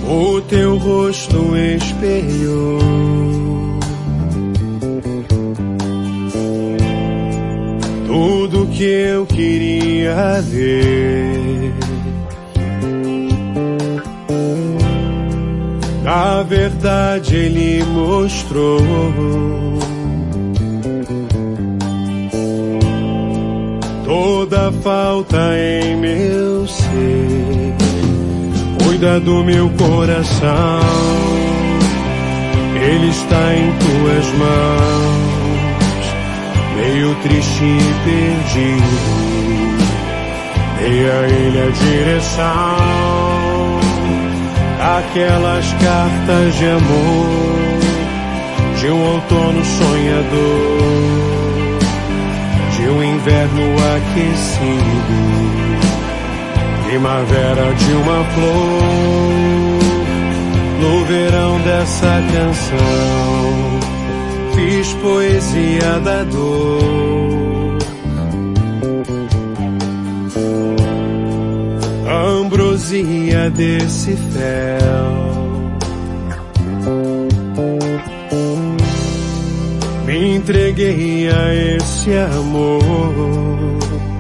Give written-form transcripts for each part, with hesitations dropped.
o teu rosto espelhou tudo que eu queria ver. Na verdade ele mostrou toda falta em meu ser. Cuida do meu coração, ele está em tuas mãos. Meio triste e perdido, dei a ele a direção. Aquelas cartas de amor de um outono sonhador, de um inverno aquecido, primavera de uma flor. No verão dessa canção fiz poesia da dor, ambrosia desse fel. Me entreguei a esse amor,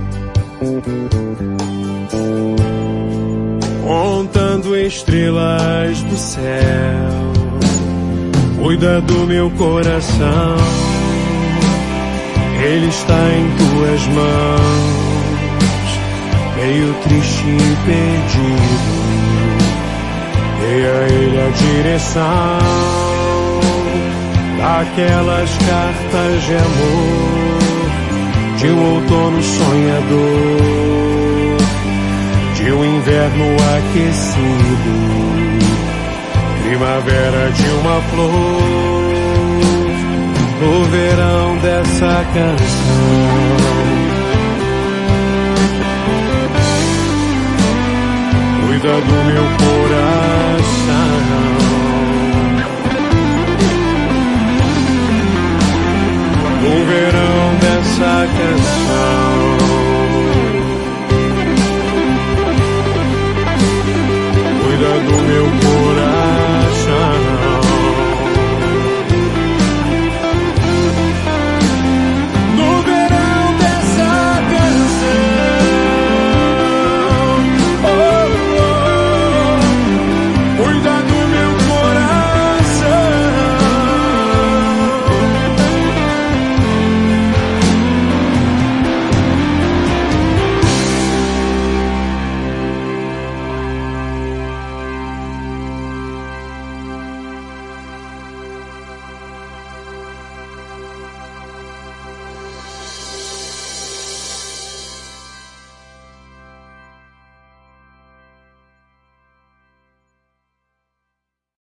contando estrelas do céu. Cuida do meu coração, ele está em tuas mãos. Meio triste e perdido, dei a ele a direção. Daquelas cartas de amor, de um outono sonhador, de um inverno aquecido, primavera de uma flor. No verão dessa canção cuida do meu coração. No verão dessa canção